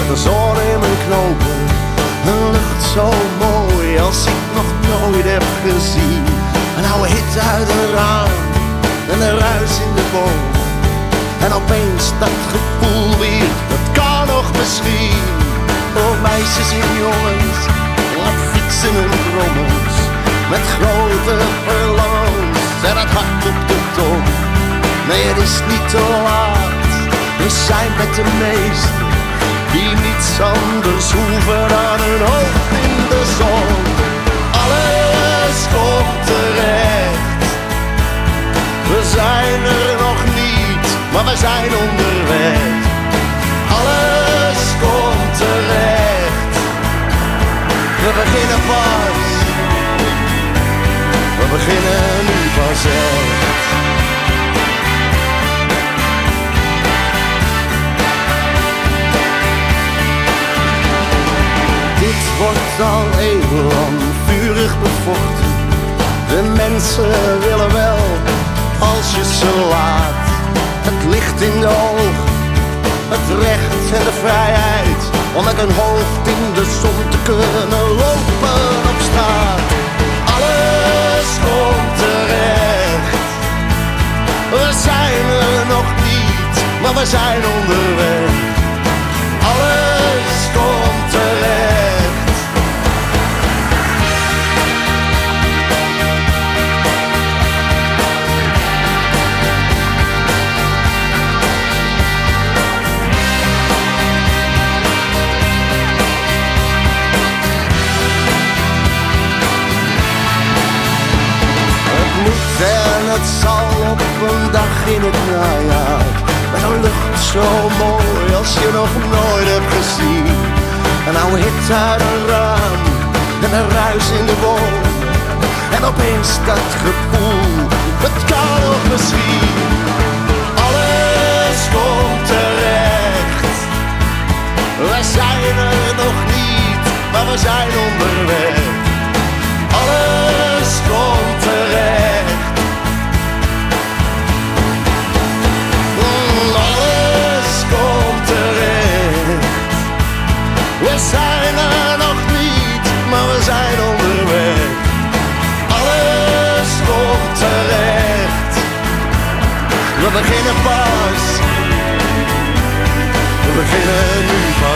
de zon in mijn knopen. Een lucht zo mooi als ik nog nooit heb gezien. Een oude hit uit een raam en een ruis in de boom. En opeens dat gevoel weer, dat kan nog misschien. Oh meisjes en jongens, laat fietsen en brommers. Met grote verlangens en het hart op de tong. Nee, het is niet te laat, we zijn met de meesten die niets anders hoeven dan hun hoofd in de zon. Alles komt terecht, we zijn er nog niet, maar we zijn onderweg. Alles komt terecht, we beginnen pas, we beginnen nu pas echt. Dit wordt al eeuwenlang vurig bevochten. De mensen willen wel, als je ze laat. Het licht in de ogen, het recht en de vrijheid. Om met een hoofd in de zon te kunnen lopen op straat. Alles komt terecht. We zijn er nog niet, maar we zijn onderweg. Alles komt terecht. En het zal op een dag in het najaar, met een lucht zo mooi als je nog nooit hebt gezien. Een oude hit uit een raam en een ruis in de boom. En opeens dat gevoel, het kan nog misschien. Alles komt terecht, we zijn er nog niet, maar we zijn onderweg. Alles komt terecht. We zijn er nog niet, maar we zijn onderweg. Alles komt terecht. We beginnen pas, we beginnen nu pas.